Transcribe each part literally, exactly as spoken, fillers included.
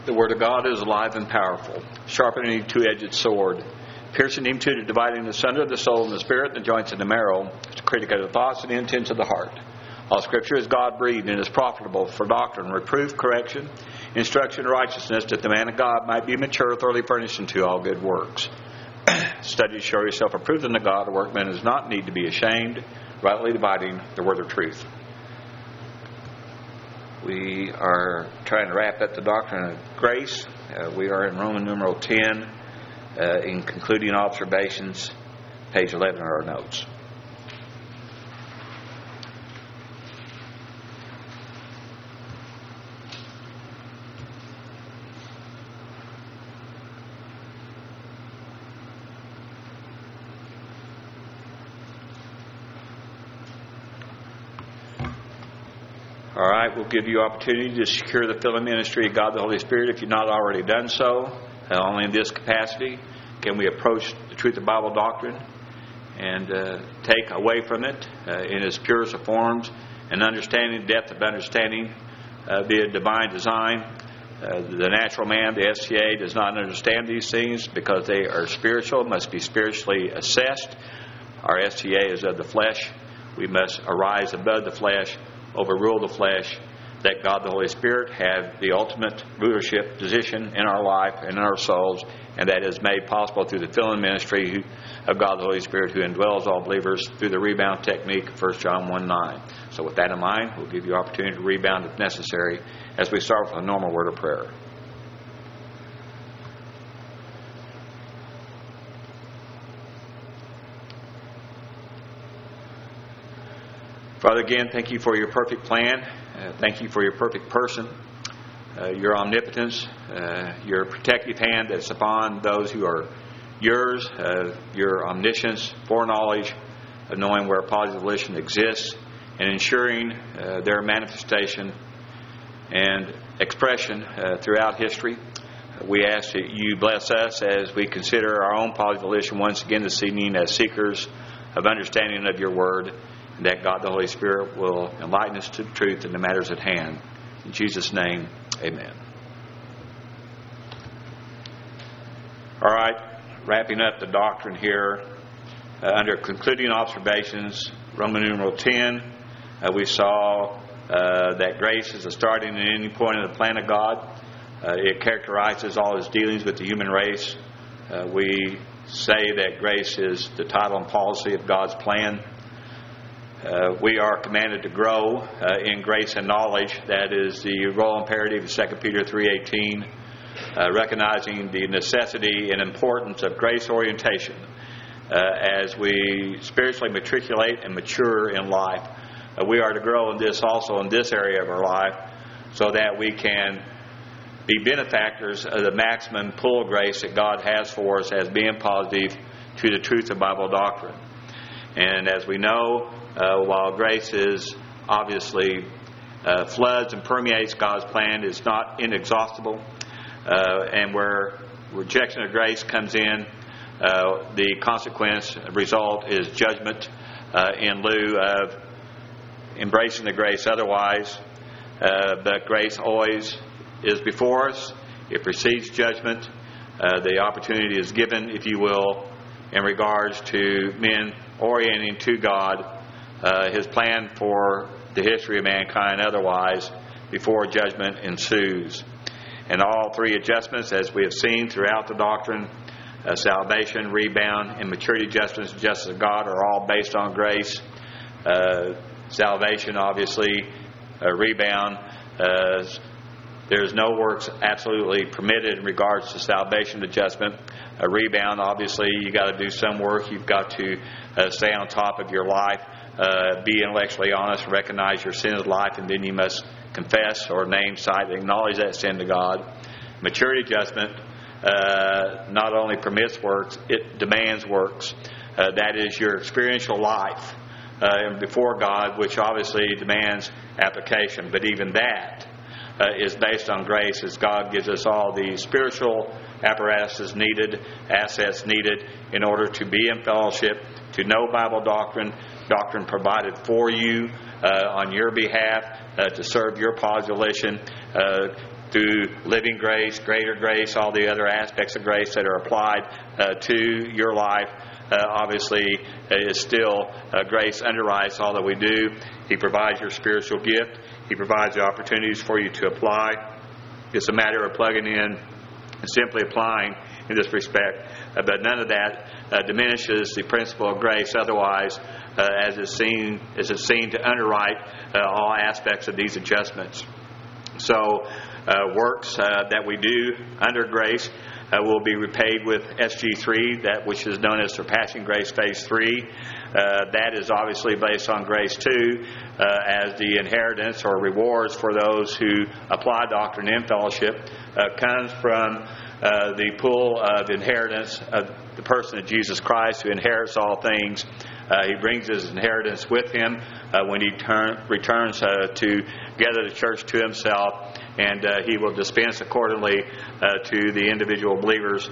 The Word of God is alive and powerful, sharper than any two-edged sword, piercing even to the dividing asunder of the soul and the spirit, and the joints and the marrow, to critic of the thoughts and the intents of the heart. All Scripture is God-breathed and is profitable for doctrine, reproof, correction, instruction, and righteousness, that the man of God might be mature, thoroughly furnished unto all good works. Study to show yourself approved unto God, a workman does not need to be ashamed, rightly dividing the word of truth. We are trying to wrap up the doctrine of grace. Uh, we are in Roman numeral ten, uh, in concluding observations, page eleven of our notes. All right, we'll give you opportunity to secure the filling ministry of God the Holy Spirit if you've not already done so. Uh, only in this capacity can we approach the truth of Bible doctrine and uh, take away from it uh, in its purest of forms and understanding, depth of understanding, uh, be it divine design. Uh, the natural man, the S T A, does not understand these things because they are spiritual, must be spiritually assessed. Our S T A is of the flesh. We must arise above the flesh, overrule the flesh, that God the Holy Spirit have the ultimate rulership position in our life and in our souls, and that is made possible through the filling ministry of God the Holy Spirit, who indwells all believers through the rebound technique of First John one nine. So with that in mind, we'll give you opportunity to rebound if necessary as we start with a normal word of prayer. Father, again, thank you for your perfect plan. Uh, thank you for your perfect person, uh, your omnipotence, uh, your protective hand that's upon those who are yours, uh, your omniscience, foreknowledge of knowing where positive volition exists, and ensuring uh, their manifestation and expression uh, throughout history. Uh, we ask that you bless us as we consider our own positive volition once again this evening as seekers of understanding of your word, and that God the Holy Spirit will enlighten us to the truth in the matters at hand. In Jesus' name, amen. All right, wrapping up the doctrine here, uh, under concluding observations, Roman numeral ten, uh, we saw uh, that grace is the starting and ending point of the plan of God. Uh, it characterizes all His dealings with the human race. Uh, we say that grace is the title and policy of God's plan. Uh, we are commanded to grow uh, in grace and knowledge. That is the role imperative of Second Peter three eighteen, uh, recognizing the necessity and importance of grace orientation uh, as we spiritually matriculate and mature in life. Uh, we are to grow in this also in this area of our life so that we can be benefactors of the maximum pull of grace that God has for us as being positive to the truth of Bible doctrine. And as we know, Uh, while grace is obviously uh, floods and permeates God's plan, it's not inexhaustible. Uh, and where rejection of grace comes in, uh, the consequence, result is judgment uh, in lieu of embracing the grace otherwise. Uh, but grace always is before us. It precedes judgment. Uh, the opportunity is given, if you will, in regards to men orienting to God, Uh, His plan for the history of mankind otherwise before judgment ensues. And all three adjustments, as we have seen throughout the doctrine, uh, salvation, rebound, and maturity adjustments, justice of God, are all based on grace. Uh, salvation, obviously, uh, rebound. Uh, there's no works absolutely permitted in regards to salvation adjustment. A rebound, obviously, you got to do some work. You've got to uh, stay on top of your life. Uh, be intellectually honest, recognize your sin of life, and then you must confess or name, cite, acknowledge that sin to God. Maturity adjustment uh, not only permits works, it demands works. Uh, that is your experiential life uh, before God, which obviously demands application. But even that uh, is based on grace, as God gives us all the spiritual apparatuses needed, assets needed in order to be in fellowship, to know Bible doctrine, doctrine provided for you uh, on your behalf uh, to serve your positive volition, uh, through living grace, greater grace, all the other aspects of grace that are applied uh, to your life. Uh, obviously, it is still uh, grace underwrites all that we do. He provides your spiritual gift. He provides the opportunities for you to apply. It's a matter of plugging in and simply applying in this respect. Uh, but none of that uh, diminishes the principle of grace. Otherwise, uh, as it's seen, as it's seen to underwrite uh, all aspects of these adjustments. So, uh, works uh, that we do under grace uh, will be repaid with S G three, that which is known as Surpassing Grace Phase three. Uh, that is obviously based on Grace two uh, as the inheritance or rewards for those who apply doctrine in fellowship uh, comes from uh, the pool of inheritance of the person of Jesus Christ, who inherits all things. Uh, he brings his inheritance with him uh, when he turn, returns uh, to gather the church to himself, and uh, he will dispense accordingly uh, to the individual believers'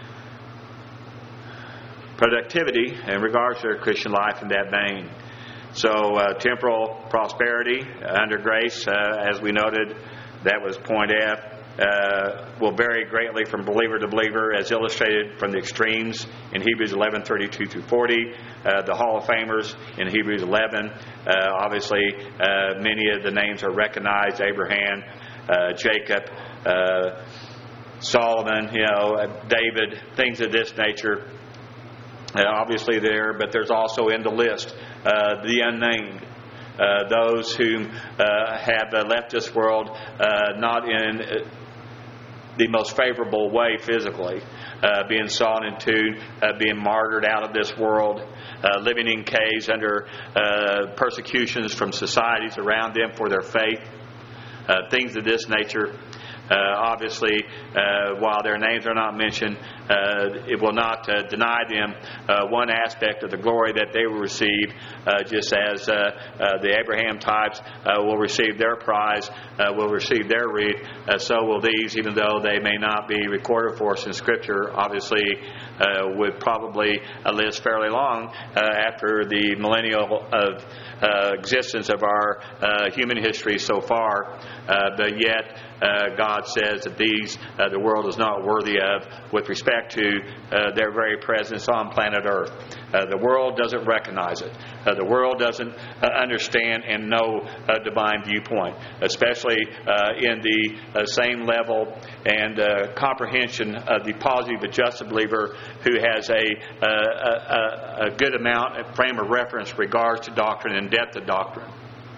productivity in regards to their Christian life in that vein. So uh, temporal prosperity uh, under grace, uh, as we noted, that was point F, uh, will vary greatly from believer to believer, as illustrated from the extremes in Hebrews eleven thirty-two through forty. Uh, the Hall of Famers in Hebrews eleven. Uh, obviously, uh, many of the names are recognized: Abraham, uh, Jacob, uh, Solomon, you know, David, things of this nature. Uh, obviously there, but there's also in the list uh, the unnamed. Uh, those who uh, have uh, left this world uh, not in uh, the most favorable way physically, uh, being sawn in two, uh, being martyred out of this world, uh, living in caves under uh, persecutions from societies around them for their faith, uh, things of this nature. Uh, obviously, uh, while their names are not mentioned, uh, it will not uh, deny them uh, one aspect of the glory that they will receive, uh, just as uh, uh, the Abraham types uh, will receive their prize, uh, will receive their wreath. Uh, so will these, even though they may not be recorded for us in Scripture. Obviously, uh, would probably uh, list fairly long uh, after the millennial of uh, existence of our uh, human history so far, uh, but yet Uh, God says that these uh, the world is not worthy of with respect to uh, their very presence on planet Earth. Uh, the world doesn't recognize it. Uh, the world doesn't uh, understand and know a divine viewpoint, especially uh, in the uh, same level and uh, comprehension of the positive adjusted believer who has a, a, a, a good amount of frame of reference in regards to doctrine and depth of doctrine.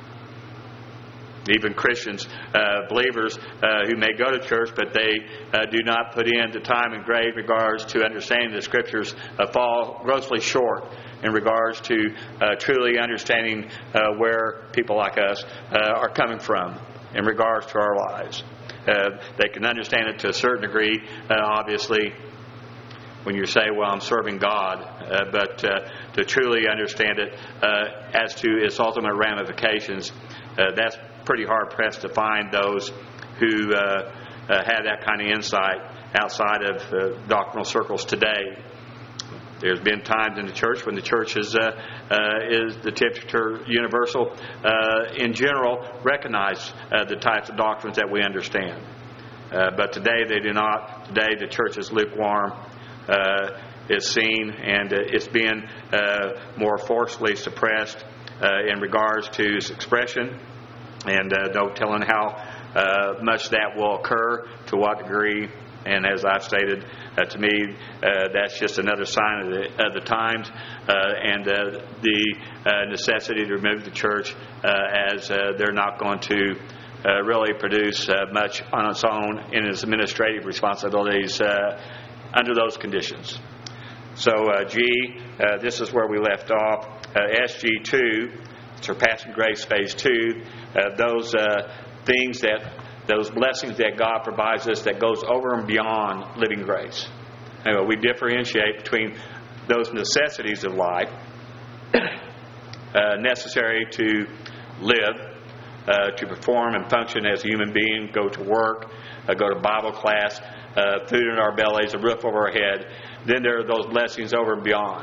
Even Christians, uh, believers uh, who may go to church, but they uh, do not put in the time and grade in regards to understanding the Scriptures, uh, fall grossly short in regards to uh, truly understanding uh, where people like us uh, are coming from in regards to our lives. Uh, they can understand it to a certain degree, uh, obviously, when you say, well, I'm serving God, uh, but uh, to truly understand it uh, as to its ultimate ramifications, uh, that's pretty hard-pressed to find those who uh, uh, have that kind of insight outside of uh, doctrinal circles today. There's been times in the church when the church is, uh, uh, is the temperature universal, uh, in general, recognize uh, the types of doctrines that we understand. Uh, but today they do not. Today the church is lukewarm. Uh, it's seen, and uh, it's being uh, more forcefully suppressed uh, in regards to its expression. And uh, no telling how uh, much that will occur, to what degree. And as I've stated, uh, to me, uh, that's just another sign of the, of the times uh, and uh, the uh, necessity to remove the church uh, as uh, they're not going to uh, really produce uh, much on its own in its administrative responsibilities uh, under those conditions. So uh, G, uh, this is where we left off. Uh, S G two, Surpassing Grace Phase two, uh, those uh, things that, those blessings that God provides us that goes over and beyond living grace. Anyway, we differentiate between those necessities of life uh, necessary to live, uh, to perform and function as a human being, go to work, uh, go to Bible class, uh, food in our bellies, a roof over our head. Then there are those blessings over and beyond.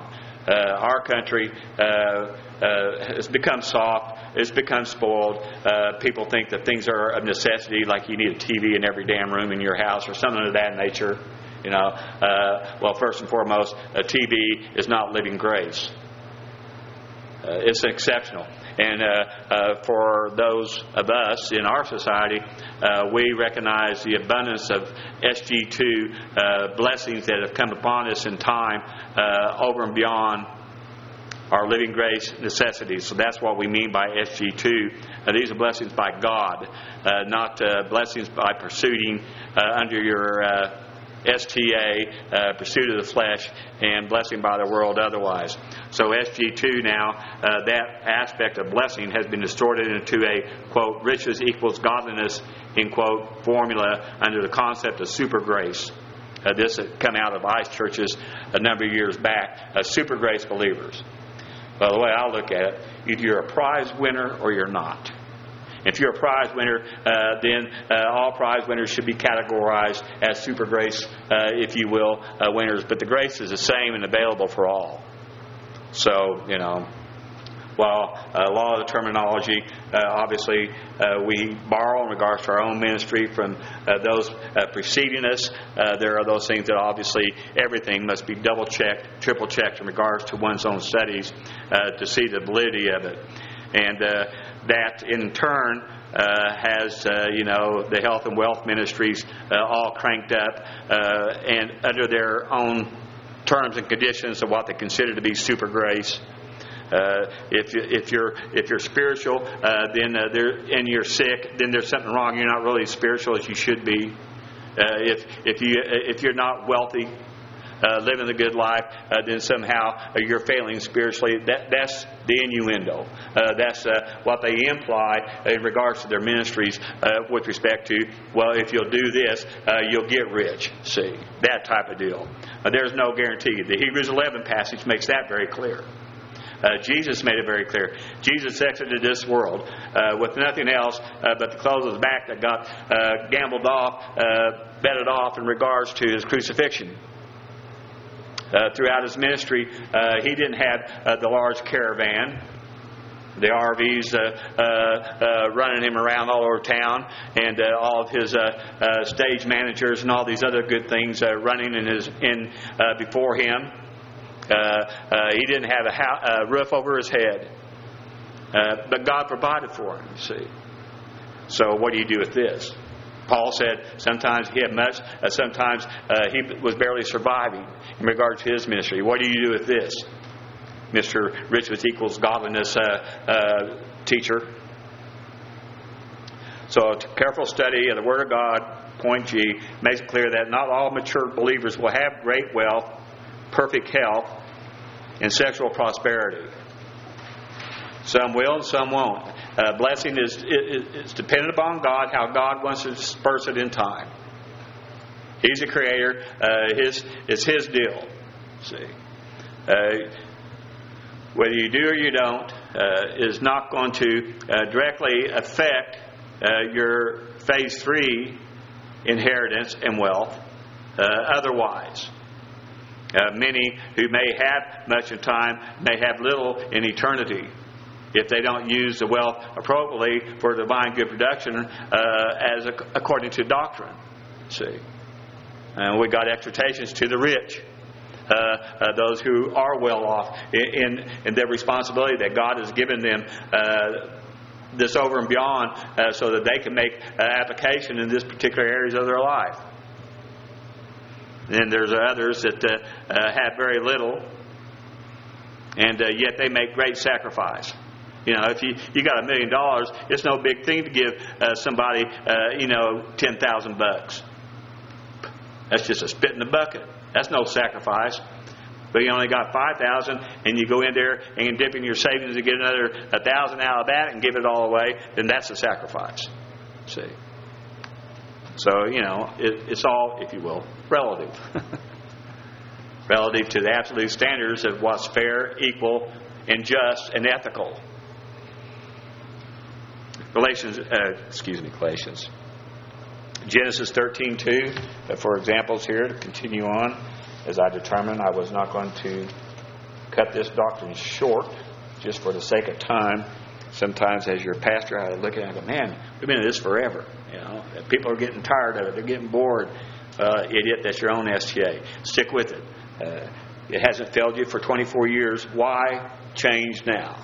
Uh, our country uh, uh, has become soft. It's become spoiled. Uh, people think that things are a necessity, like you need a T V in every damn room in your house or something of that nature. You know, uh, well, first and foremost, a T V is not living grace. Uh, it's exceptional. And uh, uh, for those of us in our society, uh, we recognize the abundance of S G two uh, blessings that have come upon us in time uh, over and beyond our living grace necessities. So that's what we mean by S G two. Uh, these are blessings by God, uh, not uh, blessings by pursuing uh, under your uh, S T A, uh, pursuit of the flesh, and blessing by the world otherwise. So S G two now, uh, that aspect of blessing has been distorted into a, quote, riches equals godliness, in quote, formula under the concept of super grace. Uh, this had come out of ICE churches a number of years back, uh, super grace believers. Well, the way I look at it, either you're a prize winner or you're not. If you're a prize winner, uh, then uh, all prize winners should be categorized as super grace, uh, if you will, uh, winners. But the grace is the same and available for all. So, you know, while a lot of the terminology, uh, obviously, uh, we borrow in regards to our own ministry from uh, those uh, preceding us, uh, there are those things that obviously everything must be double-checked, triple-checked in regards to one's own studies uh, to see the validity of it. And uh, that, in turn, uh, has, uh, you know, the health and wealth ministries uh, all cranked up uh, and under their own terms and conditions of what they consider to be super grace. Uh, if you, if you're if you're spiritual, uh, then uh, there and you're sick, then there's something wrong. You're not really as spiritual as you should be. Uh, if if you if you're not wealthy, uh, living the good life, uh, then somehow uh, you're failing spiritually. That that's the innuendo. Uh, that's uh, what they imply in regards to their ministries uh, with respect to, well, if you'll do this, uh, you'll get rich. See, that type of deal. Uh, there's no guarantee. The Hebrews eleven passage makes that very clear. Uh, Jesus made it very clear. Jesus exited this world uh, with nothing else uh, but the clothes of his back that got uh, gambled off, uh, betted off in regards to his crucifixion. Uh, throughout his ministry, uh, he didn't have uh, the large caravan, the R Vs uh, uh, uh, running him around all over town, and uh, all of his uh, uh, stage managers and all these other good things uh, running in his in uh, before him. Uh, uh, he didn't have a, house, a roof over his head. Uh, but God provided for him, you see. So what do you do with this? Paul said sometimes he had much, uh, sometimes uh, he was barely surviving in regard to his ministry. What do you do with this, Mister Riches equals godliness uh, uh, teacher? So a careful study of the Word of God, point G, makes it clear that not all mature believers will have great wealth, perfect health, and sexual prosperity. Some will and some won't. Uh, blessing is, is, is dependent upon God, how God wants to disperse it in time. He's the creator. Uh, his, it's His deal. See, uh, whether you do or you don't uh, is not going to uh, directly affect uh, your phase three inheritance and wealth uh, otherwise. Uh, many who may have much in time may have little in eternity if they don't use the wealth appropriately for divine good production uh, as a, according to doctrine. See, and we got exhortations to the rich, uh, uh, those who are well off in, in, in their responsibility that God has given them. Uh, this over and beyond uh, so that they can make uh, application in this particular areas of their life. And there's others that uh, uh, have very little, and uh, yet they make great sacrifice. You know, if you you got a million dollars, it's no big thing to give uh, somebody, uh, you know, ten thousand bucks. That's just a spit in the bucket. That's no sacrifice. But you only got five thousand, and you go in there and dip in your savings to get another a thousand out of that and give it all away. Then that's a sacrifice. See. So, you know, it, it's all, if you will, relative. Relative to the absolute standards of what's fair, equal, and just, and ethical. Galatians, uh, excuse me, Galatians. Genesis thirteen two, uh, for examples here, to continue on, as I determined I was not going to cut this doctrine short just for the sake of time. Sometimes as your pastor, I look at it and I go, man, we've been in this forever. You know, people are getting tired of it. They're getting bored. Uh, idiot, that's your own S T A. Stick with it. Uh, it hasn't failed you for twenty-four years. Why change now?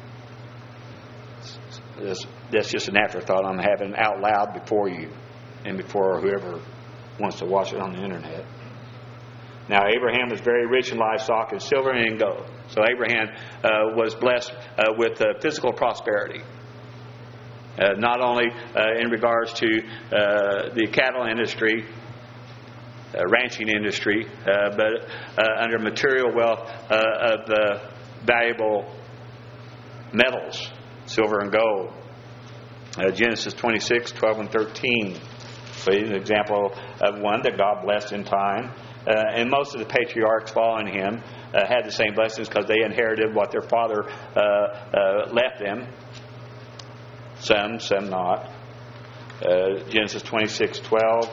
That's, that's just an afterthought I'm having out loud before you and before whoever wants to watch it on the internet. Now, Abraham was very rich in livestock and silver and in gold. So Abraham uh, was blessed uh, with uh, physical prosperity. Uh, not only uh, in regards to uh, the cattle industry, uh, ranching industry, uh, but uh, under material wealth uh, of uh, valuable metals, silver and gold. Uh, Genesis twenty-six, twelve and thirteen. So he's an example of one that God blessed in time. Uh, and most of the patriarchs following him uh, had the same blessings because they inherited what their father uh, uh, left them. Some, some not. Uh, Genesis twenty-six, twelve.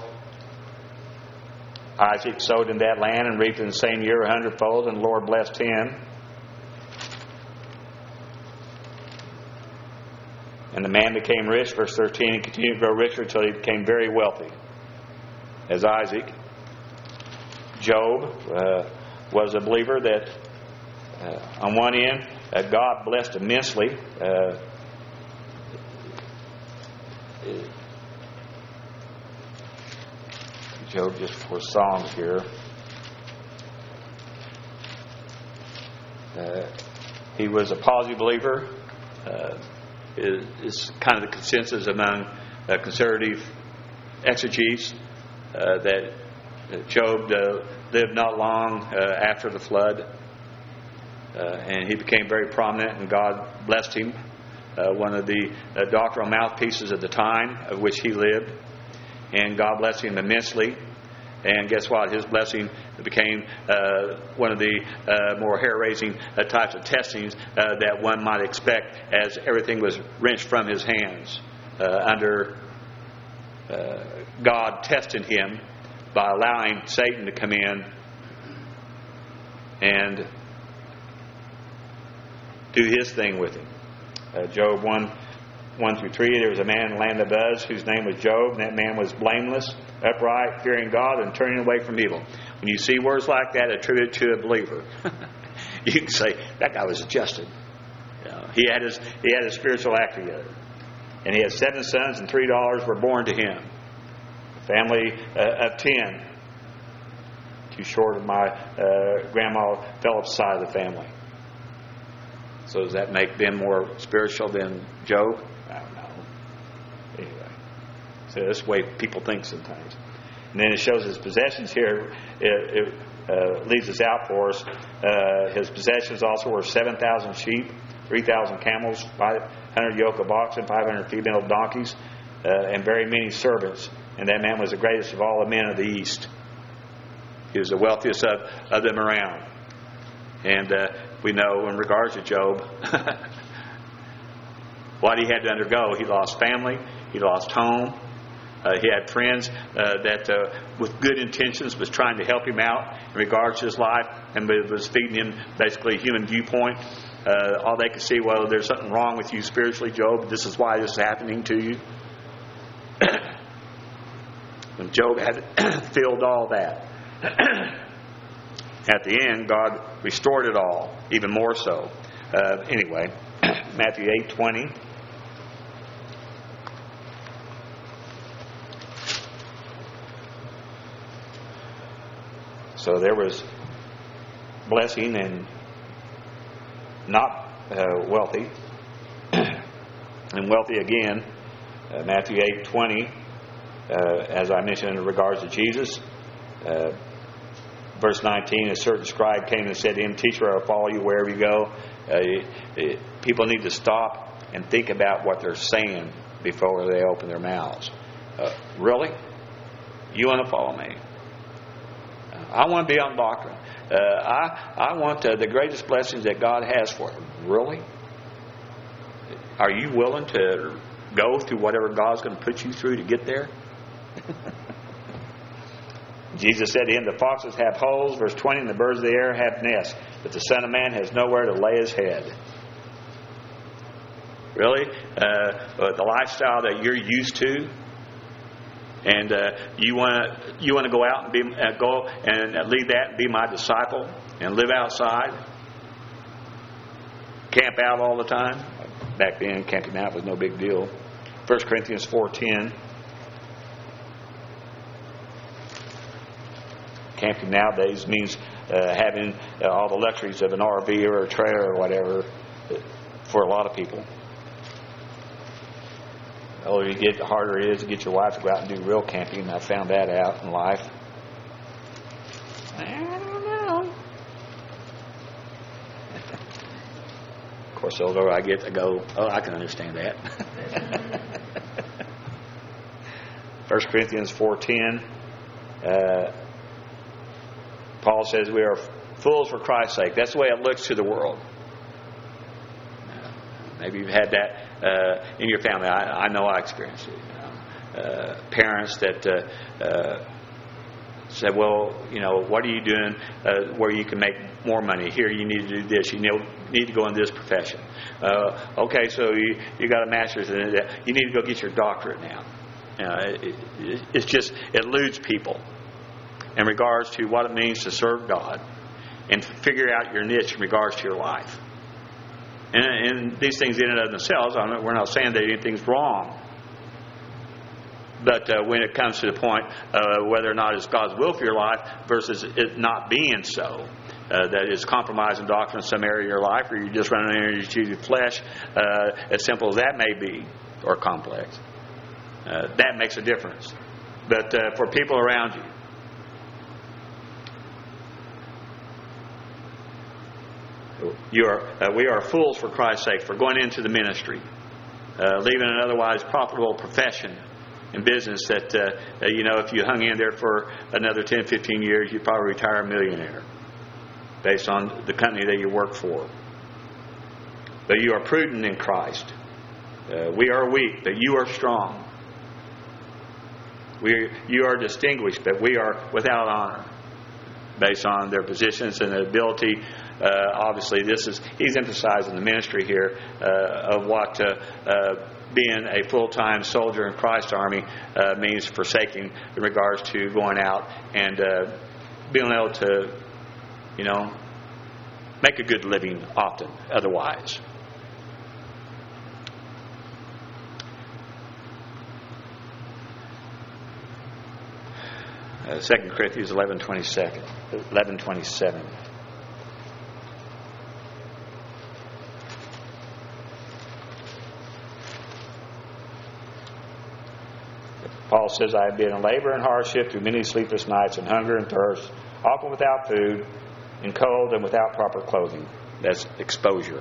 Isaac sowed in that land and reaped in the same year a hundredfold, and the Lord blessed him. And the man became rich, verse thirteen, and continued to grow richer until he became very wealthy, as Isaac. Job uh, was a believer that, uh, on one end, uh, God blessed immensely. Uh, Job, just for Psalms here. Uh, he was a positive believer. Uh, is, is kind of the consensus among uh, conservative exegetes uh, that Job uh, lived not long uh, after the flood, uh, and he became very prominent, and God blessed him. Uh, one of the uh, doctrinal mouthpieces at the time of which he lived, and God blessed him immensely. And guess what? His blessing became uh, one of the uh, more hair-raising uh, types of testings uh, that one might expect, as everything was wrenched from his hands uh, under uh, God testing him by allowing Satan to come in and do his thing with him. Uh, Job one, one through three, there was a man in the land of Uz whose name was Job, and that man was blameless, upright, fearing God, and turning away from evil. When you see words like that attributed to a believer, you can say, that guy was adjusted. You know, he had his he had his spiritual act together. And he had seven sons, and three daughters were born to him. Family uh, of ten. Too short of my uh, grandma Philip's side of the family. So does that make them more spiritual than Job? I don't know. Anyway. So that's the way people think sometimes. And then it shows his possessions here. It, it uh, leaves us out for us. Uh, his possessions also were seven thousand sheep, three thousand camels, five hundred yoke of oxen, five hundred female donkeys, uh, and very many servants. And that man was the greatest of all the men of the East. He was the wealthiest of, of them around. And uh, we know in regards to Job, what he had to undergo. He lost family. He lost home. Uh, he had friends uh, that, uh, with good intentions, was trying to help him out in regards to his life, and was feeding him basically a human viewpoint. Uh, all they could see, well, there's something wrong with you spiritually, Job. This is why this is happening to you. When Job had filled all that, at the end, God restored it all, even more so. Uh, anyway, Matthew eight twenty. So there was blessing and not uh, wealthy, and wealthy again. Uh, Matthew eight twenty. Uh, as I mentioned in regards to Jesus, uh, verse nineteen, a certain scribe came and said to him, Teacher, I'll follow you wherever you go. Uh, it, people need to stop and think about what they're saying before they open their mouths. Uh, really? You want to follow me? I want to be on doctrine. Uh, I, I want uh, the greatest blessings that God has for them. Really? Are you willing to go through whatever God's going to put you through to get there? Jesus said to him, the foxes have holes, verse twenty, and the birds of the air have nests, but the Son of Man has nowhere to lay his head. Really? Uh, the lifestyle that you're used to, and uh, you want to you want to go out and be uh, go and lead that and be my disciple and live outside, camp out all the time. Back then, camping out was no big deal. First Corinthians four ten. Camping nowadays means uh, having uh, all the luxuries of an R V or a trailer or whatever for a lot of people. The older you get, the harder it is to get your wife to go out and do real camping. I found that out in life. I don't know. Of course, the older I get, I go, oh, I can understand that. First Corinthians four ten. Uh, Paul says we are fools for Christ's sake. That's the way it looks to the world. Maybe you've had that uh, in your family. I, I know I experienced it. You know. uh, parents that uh, uh, said, well, you know, what are you doing uh, where you can make more money? Here, you need to do this. You need to go in this profession. Uh, okay, so you, you got a master's in it. You need to go get your doctorate now. Uh, it, it, it's just, it eludes people in regards to what it means to serve God and figure out your niche in regards to your life. And, and these things in and of themselves, I'm not, we're not saying that anything's wrong. But uh, when it comes to the point uh, whether or not it's God's will for your life versus it not being so, uh, that is compromising doctrine in some area of your life, or you're just running into your flesh, uh, as simple as that may be, or complex, uh, that makes a difference. But uh, for people around you, You are, uh, we are fools for Christ's sake for going into the ministry, uh, leaving an otherwise profitable profession and business that, uh, uh, you know, if you hung in there for another ten, fifteen years, you'd probably retire a millionaire based on the company that you work for. But you are prudent in Christ. Uh, we are weak, but you are strong. We, you are distinguished, but we are without honor, based on their positions and ability. Uh, obviously, this is he's emphasizing the ministry here uh, of what uh, uh, being a full-time soldier in Christ's army uh, means forsaking in regards to going out and uh, being able to, you know, make a good living often otherwise. Uh, Second Corinthians eleven twenty-seven. eleven twenty-seven. Paul says, I have been in labor and hardship through many sleepless nights and hunger and thirst, often without food, and cold and without proper clothing. That's exposure.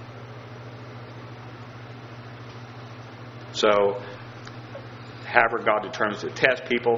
So, however God determines to test people,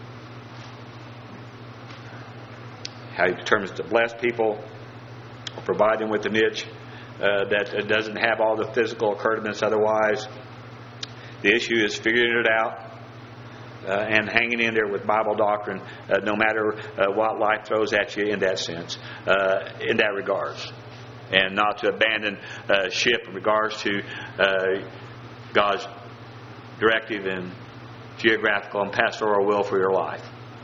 how He determines to bless people, or provide them with a niche uh, that doesn't have all the physical accoutrements otherwise. The issue is figuring it out. Uh, and hanging in there with Bible doctrine, uh, no matter uh, what life throws at you in that sense, uh, in that regards. And not to abandon uh, ship in regards to uh, God's directive and geographical and pastoral will for your life.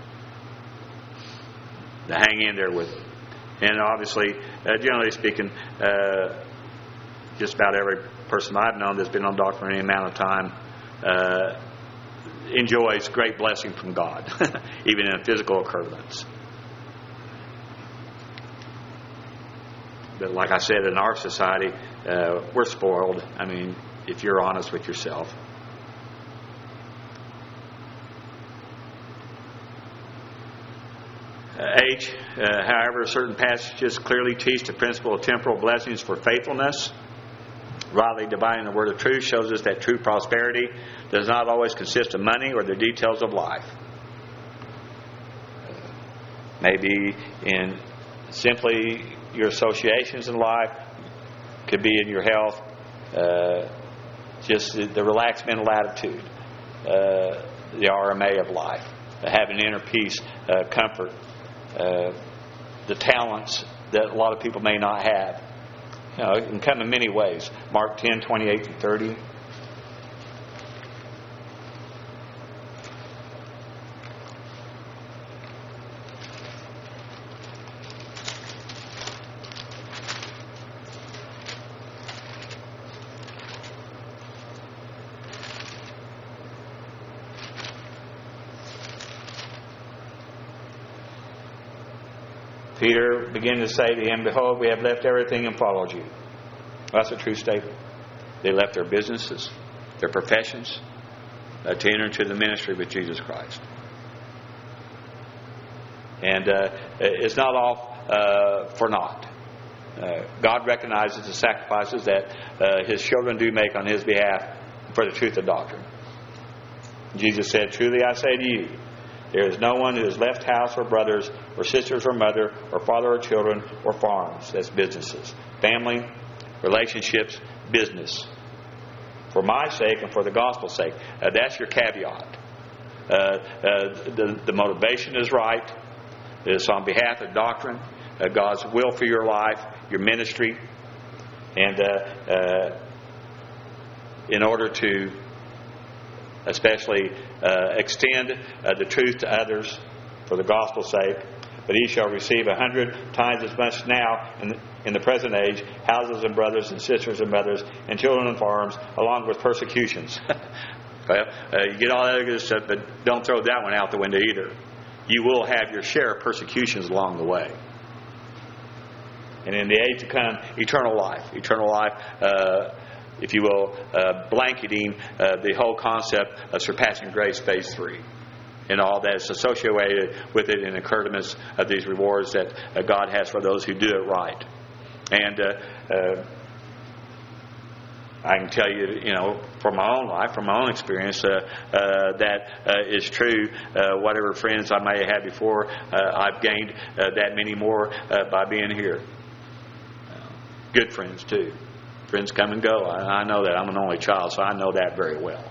To hang in there with it. And obviously, uh, generally speaking, uh, just about every person I've known that's been on doctrine any amount of time uh, enjoys great blessing from God, even in physical occurrence. But like I said, in our society, uh, we're spoiled. I mean, if you're honest with yourself. Uh, H, uh, however, certain passages clearly teach the principle of temporal blessings for faithfulness. Rightly dividing the word of truth shows us that true prosperity does not always consist of money or the details of life. Maybe in simply your associations in life, could be in your health, uh, just the, the relaxed mental attitude, uh, the R M A of life. having inner peace, uh, comfort, uh, the talents that a lot of people may not have. You know, it can come in many ways. Mark ten, twenty-eight to thirty. Peter began to say to him, "Behold, we have left everything and followed you." That's a true statement. They left their businesses, their professions, uh, to enter into the ministry with Jesus Christ. And uh, it's not all uh, for naught. Uh, God recognizes the sacrifices that uh, His children do make on His behalf for the truth of doctrine. Jesus said, "Truly I say to you, there is no one who has left house or brothers or sisters or mother or father or children or farms," that's businesses, family, relationships, business, "for my sake and for the gospel's sake." Uh, that's your caveat. Uh, uh, the, the motivation is right. It's on behalf of doctrine, uh, God's will for your life, your ministry, and uh, uh, in order to especially uh, extend uh, the truth to others for the gospel's sake. "But he shall receive a hundred times as much now in the, in the present age, houses and brothers and sisters and mothers and children and farms, along with persecutions." Well, uh, you get all that good stuff, but don't throw that one out the window either. You will have your share of persecutions along the way. And in the age to come, eternal life. Eternal life, uh, if you will, uh, blanketing uh, the whole concept of surpassing grace, phase three, and all that is associated with it, and increments of these rewards that uh, God has for those who do it right. And uh, uh, I can tell you, you know, from my own life, from my own experience, uh, uh, that uh, is true. Uh, whatever friends I may have had before, uh, I've gained uh, that many more uh, by being here. Uh, good friends too. Friends come and go. I, I know that. I'm an only child, so I know that very well.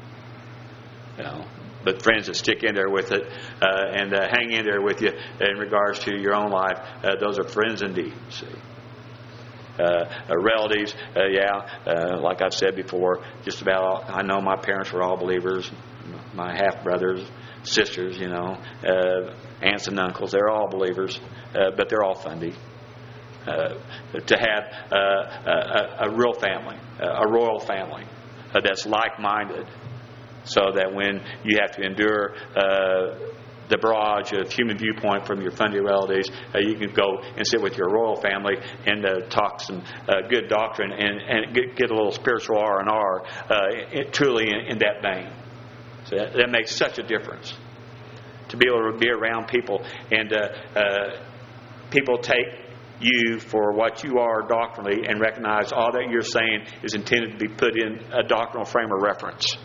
You know, but friends that stick in there with it uh, and uh, hang in there with you in regards to your own life, uh, those are friends indeed. See, uh, uh, relatives, uh, yeah, uh, like I've said before, just about all, I know my parents were all believers. My half brothers, sisters, you know, uh, aunts and uncles, they're all believers, uh, but they're all fundy. Uh, to have uh, a, a real family, a royal family uh, that's like-minded, so that when you have to endure uh, the barrage of human viewpoint from your fundy relatives, uh, you can go and sit with your royal family and uh, talk some uh, good doctrine and, and get, get a little spiritual R and R uh, it, truly in, in that vein. So that, that makes such a difference. To be able to be around people and uh, uh, people take you for what you are doctrinally and recognize all that you're saying is intended to be put in a doctrinal frame of reference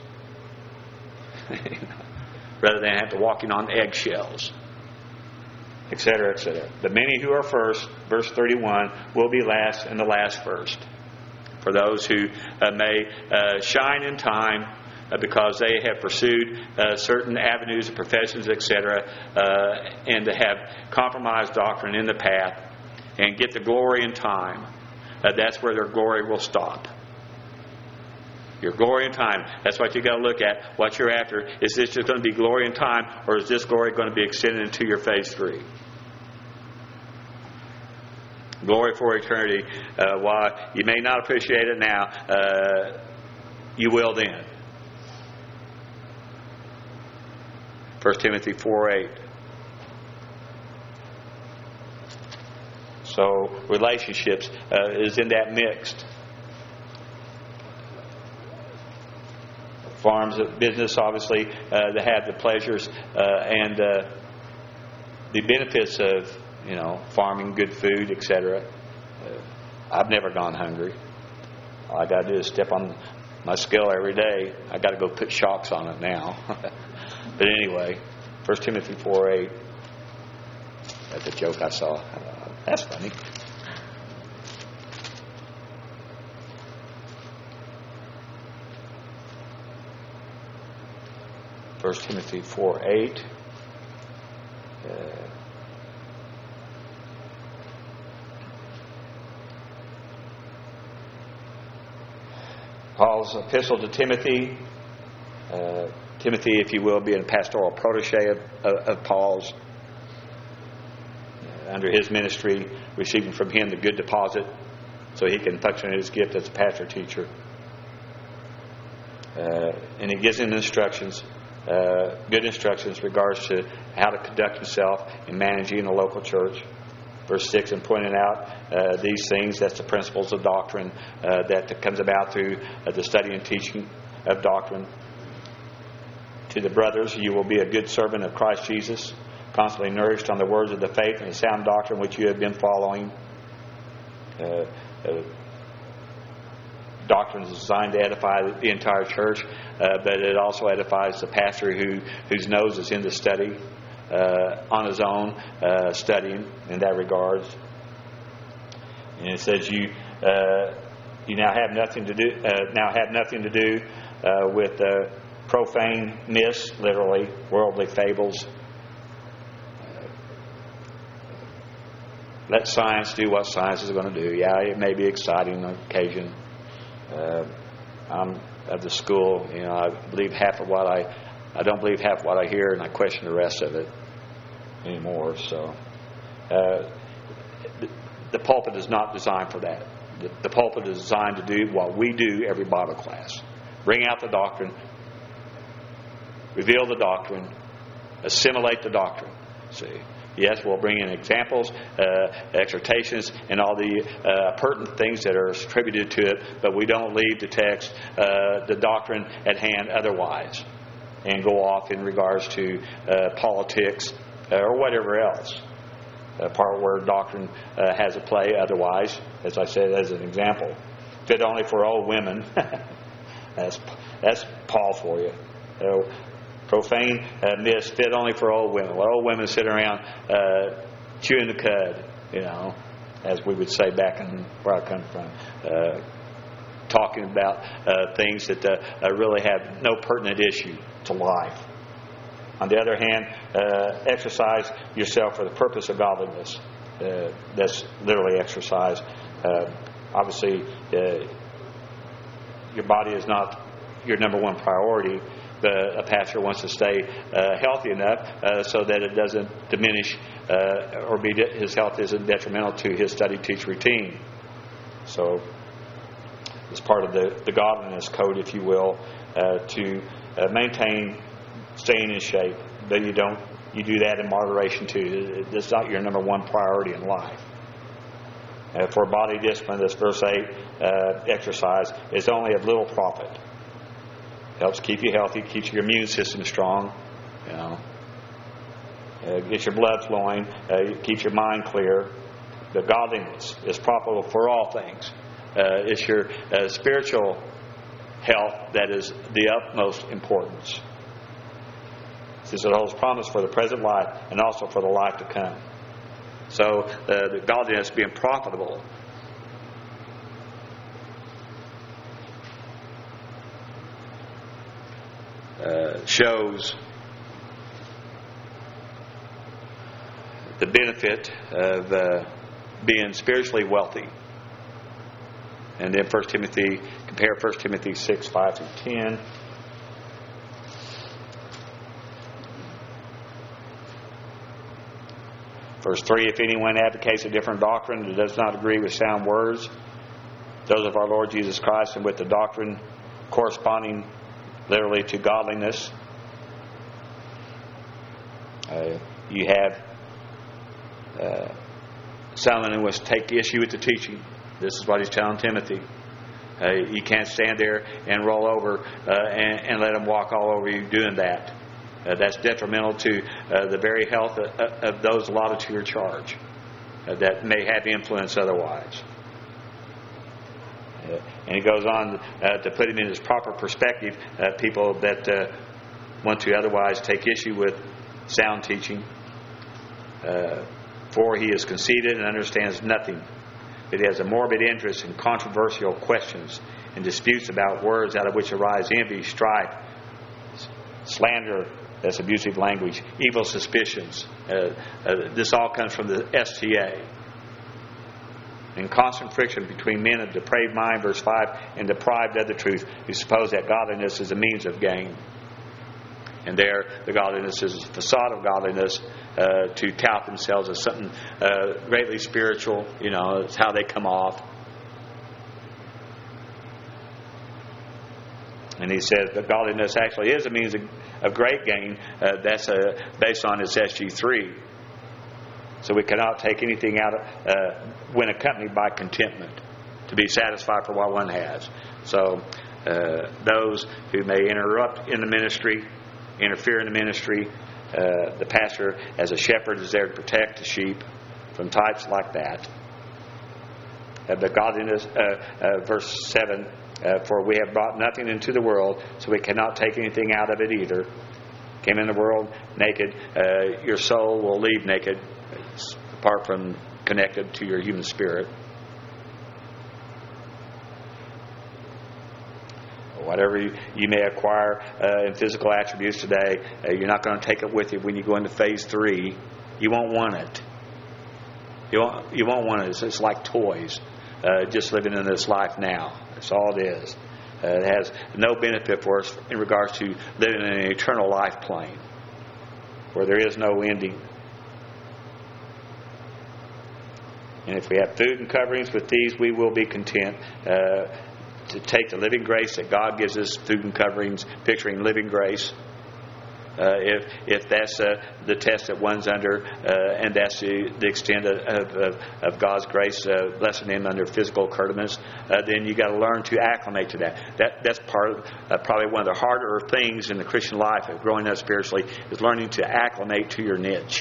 rather than have to walking on eggshells, et cetera, et cetera. The many who are first, verse thirty-one, will be last, and the last first. For those who uh, may uh, shine in time uh, because they have pursued uh, certain avenues of professions, et cetera, uh, and to have compromised doctrine in the path and get the glory in time, uh, that's where their glory will stop. Your glory in time, that's what you got to look at. What you're after, is this just going to be glory in time, or is this glory going to be extended into your phase three? Glory for eternity. Uh, while you may not appreciate it now, uh, you will then. First Timothy four eight. So relationships uh, is in that mixed. Farms of business, obviously, uh, they have the pleasures uh, and uh, the benefits of, you know, farming, good food, et cetera. Uh, I've never gone hungry. All I got to do is step on my scale every day. I got to go put shocks on it now. But anyway, First Timothy four eight. That's a joke I saw. Uh, that's funny. First Timothy four eight. Uh, Paul's epistle to Timothy. Uh, Timothy, if you will, being a pastoral protege of, of, of Paul's. Uh, under his ministry, receiving from him the good deposit so he can function in his gift as a pastor teacher. Uh, and he gives him instructions, uh, good instructions in regards to how to conduct himself in managing a local church. Verse six, and pointing out uh, these things, that's the principles of doctrine uh, that comes about through uh, the study and teaching of doctrine. To the brothers, you will be a good servant of Christ Jesus, constantly nourished on the words of the faith and the sound doctrine which you have been following. Uh, uh, doctrine is designed to edify the entire church, uh, but it also edifies the pastor who whose nose is in the study. Uh, on his own, uh, studying in that regard. And it says you uh, you now have nothing to do uh, now have nothing to do uh, with uh, profane myths, literally worldly fables. Uh, let science do what science is going to do. Yeah, it may be exciting on occasion. Uh, I'm of the school, you know, I believe half of what I I don't believe half what I hear, and I question the rest of it anymore. So, uh, the, the pulpit is not designed for that. The, the pulpit is designed to do what we do every Bible class: bring out the doctrine, reveal the doctrine, assimilate the doctrine. See, yes, we'll bring in examples, uh, exhortations, and all the uh, pertinent things that are attributed to it, but we don't leave the text, uh, the doctrine at hand otherwise, and go off in regards to uh, politics uh, or whatever else. A part where doctrine uh, has a play otherwise, as I said as an example. Fit only for old women. that's that's Paul for you. Uh, profane uh, myths fit only for old women. Well, old women sit around uh, chewing the cud, you know, as we would say back in where I come from. Uh, talking about uh, things that uh, uh, really have no pertinent issue to life. On the other hand, uh, exercise yourself for the purpose of godliness. Uh, that's literally exercise. Uh, obviously, uh, your body is not your number one priority, but a pastor wants to stay uh, healthy enough uh, so that it doesn't diminish uh, or be de- his health isn't detrimental to his study-teach routine. So, it's part of the, the godliness code, if you will, uh, to uh, maintain staying in shape. But you don't you do that in moderation too. It's not your number one priority in life. Uh, for body discipline, this verse eight, uh, exercise is only of little profit. Helps keep you healthy, keeps your immune system strong. You know, uh, gets your blood flowing, uh, keeps your mind clear. The godliness is profitable for all things. Uh, it's your uh, spiritual health that is the utmost importance. Since it holds promise for the present life and also for the life to come. So uh, the godliness being profitable. Uh, shows the benefit of uh, being spiritually wealthy. And then First Timothy, compare First Timothy six, five through ten. Verse three, if anyone advocates a different doctrine that does not agree with sound words, those of our Lord Jesus Christ, and with the doctrine corresponding literally to godliness, uh, you have uh, someone who must take issue with the teaching. This is what he's telling Timothy. Uh, you can't stand there and roll over uh, and, and let them walk all over you doing that. Uh, that's detrimental to uh, the very health of, of those allotted to your charge uh, that may have influence otherwise. Uh, and he goes on uh, to put him in his proper perspective, uh, people that uh, want to otherwise take issue with sound teaching. Uh, for he is conceited and understands nothing, but he has a morbid interest in controversial questions and disputes about words out of which arise envy, strife, slander, That's abusive language. Evil suspicions. Uh, uh, this all comes from the S T A. In constant friction between men of depraved mind, verse five, and deprived of the truth, who suppose that godliness is a means of gain. And there, the godliness is a facade of godliness uh, to tout themselves as something uh, greatly spiritual. You know, it's how they come off. And he says that godliness actually is a means of, of great gain. Uh, that's uh, based on its S G three. So we cannot take anything out of, uh, when accompanied by contentment, to be satisfied for what one has. So uh, those who may interrupt in the ministry, interfere in the ministry, uh, the pastor as a shepherd is there to protect the sheep from types like that. Uh, but godliness, uh, uh, verse seven, uh, for we have brought nothing into the world, so we cannot take anything out of it either. Came in the world naked, uh, your soul will leave naked, apart from connected to your human spirit. Whatever you, you may acquire uh, in physical attributes today, uh, you're not going to take it with you when you go into phase three. You won't want it. You won't, you won't want it. It's, it's like toys, uh, just living in this life now. That's all it is. Uh, it has no benefit for us in regards to living in an eternal life plane where there is no ending. And if we have food and coverings with these, we will be content. Uh, to take the living grace that God gives us, food and coverings, picturing living grace. Uh, if if that's uh, the test that one's under, uh, and that's the, the extent of, of, of God's grace, uh, blessing Him under physical curdlements, uh, then you got to learn to acclimate to that. That that's part of uh, probably one of the harder things in the Christian life of growing up spiritually is learning to acclimate to your niche.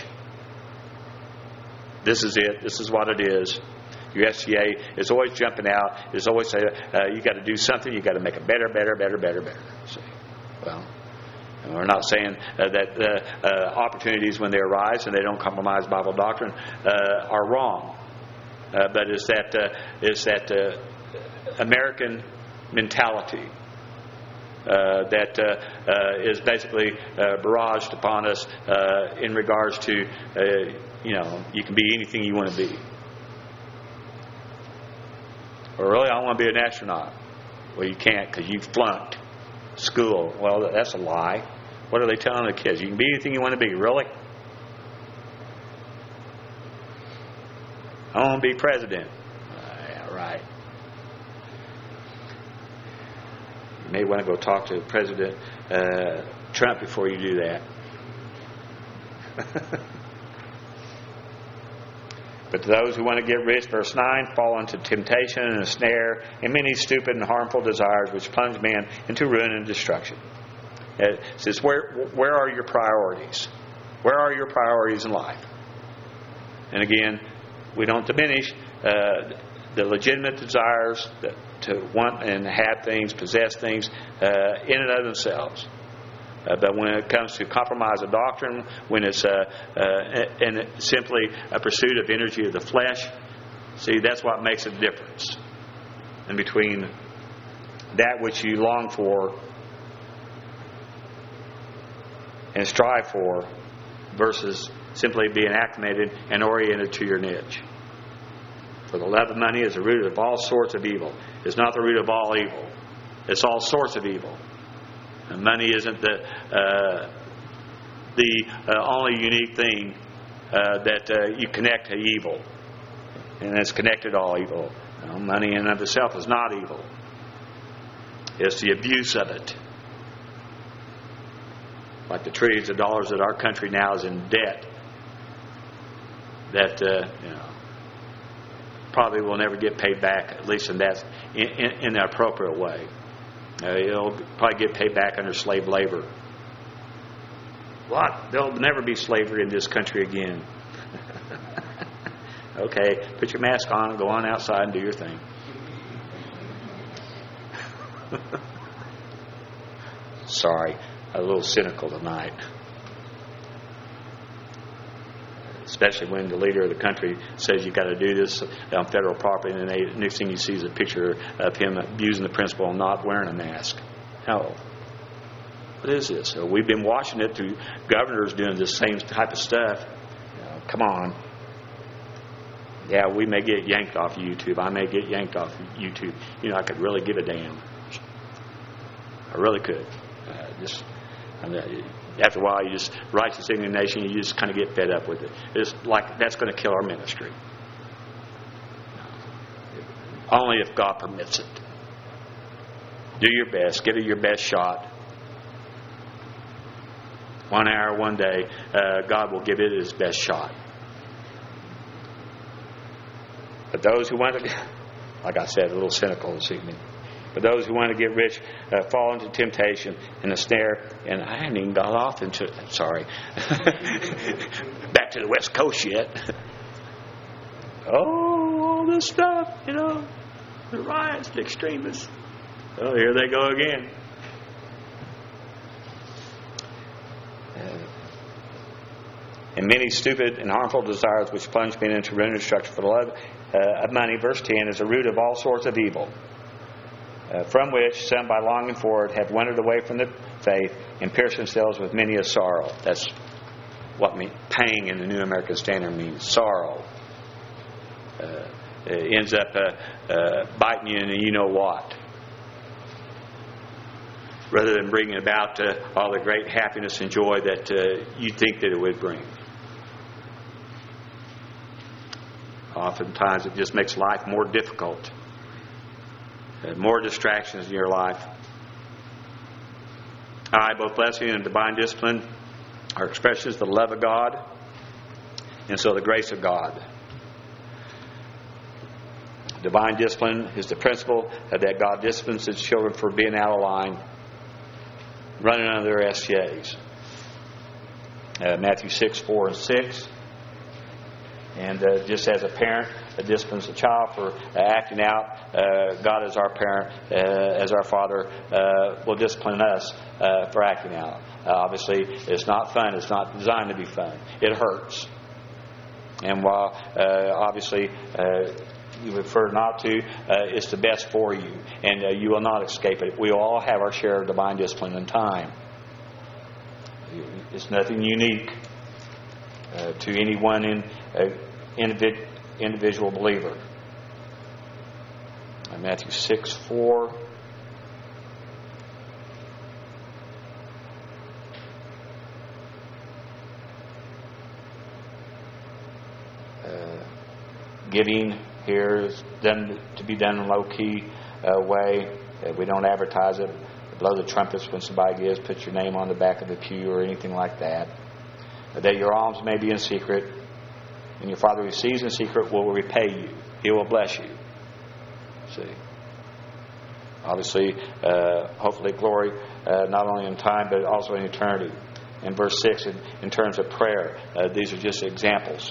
This is it. This is what it is. Your S T A is always jumping out. It's always saying, uh, you got to do something. You got to make it better, better, better, better, better. See? Well, and we're not saying uh, that uh, uh, opportunities when they arise and they don't compromise Bible doctrine uh, are wrong. Uh, but it's that uh, it's that uh, American mentality uh, that uh, uh, is basically uh, barraged upon us uh, in regards to uh, you know you can be anything you want to be. Or really, I want to be an astronaut. Well, you can't because you flunked school. Well, that's a lie. What are they telling the kids? You can be anything you want to be. Really? I want to be president. Uh, yeah, right. You may want to go talk to President uh, Trump before you do that. But to those who want to get rich, verse nine, fall into temptation and a snare and many stupid and harmful desires which plunge man into ruin and destruction. It says, where, where are your priorities? Where are your priorities in life? And again, we don't diminish uh, the legitimate desires that, to want and have things, possess things uh, in and of themselves. Uh, but when it comes to compromise of doctrine, when it's uh, uh, and simply a pursuit of energy of the flesh, see, that's what makes a difference in between that which you long for and strive for versus simply being acclimated and oriented to your niche. For the love of money is the root of all sorts of evil. It's not the root of all evil. It's all sorts of evil. And money isn't the uh, the uh, only unique thing uh, that uh, you connect to evil, and it's connected to all evil. You know, money in and of itself is not evil. It's the abuse of it, like the trillions of dollars that our country now is in debt. That uh, you know probably will never get paid back, at least in that in, in, in the appropriate way. Uh, it'll probably get paid back under slave labor. What? There'll never be slavery in this country again. Okay, put your mask on, go on outside and do your thing. Sorry, I'm a little cynical tonight. Especially when the leader of the country says you got to do this on federal property, and then the next thing you see is a picture of him abusing the principle and not wearing a mask. How? What is this? So we've been watching it through governors doing the same type of stuff. You know, come on. Yeah, we may get yanked off YouTube. I may get yanked off YouTube. You know, I could really give a damn. I really could. Uh, just I mean, after a while, you just righteous indignation. You just kind of get fed up with it. It's like that's going to kill our ministry. Only if God permits it. Do your best. Give it your best shot. One hour, one day, uh, God will give it His best shot. But those who want to, like I said, a little cynical this evening. But those who want to get rich uh, fall into temptation and the snare. And I haven't even got off into, sorry, back to the West Coast yet. Oh, all this stuff, you know, the riots, the extremists. Oh, here they go again. Uh, and many stupid and harmful desires which plunge men into ruin and destruction for the love uh, of money, verse ten, is the root of all sorts of evil, uh, from which some by longing for it have wandered away from the faith and pierced themselves with many a sorrow. That's what me, pang in the New American Standard means, sorrow. Uh, it ends up uh, uh, biting you in the you know what, rather than bringing about uh, all the great happiness and joy that uh, you think that it would bring. Oftentimes it just makes life more difficult. Uh, more distractions in your life. I, both blessing and divine discipline are expressions of the love of God, and so the grace of God. Divine discipline is the principle that God disciplines His children for being out of line, running under their S T As. Uh, Matthew six, four, and six. And uh, just as a parent uh, disciplines a child for uh, acting out, uh, God as our parent, uh, as our Father, uh, will discipline us uh, for acting out. Uh, obviously, it's not fun. It's not designed to be fun. It hurts. And while uh, obviously uh, you prefer not to, uh, it's the best for you. And uh, you will not escape it. We all have our share of divine discipline in time. It's nothing unique uh, to any one in, uh, individ, individual believer. Uh, Matthew six, four. Uh, giving here is done to be done in a low-key uh, way. Uh, we don't advertise it. Blow the trumpets when somebody gives. Put your name on the back of the pew or anything like that. Uh, that your alms may be in secret, and your Father who sees in secret will repay you. He will bless you. See. Obviously, uh, hopefully glory, uh, not only in time but also in eternity. In verse six, in, in terms of prayer, uh, these are just examples.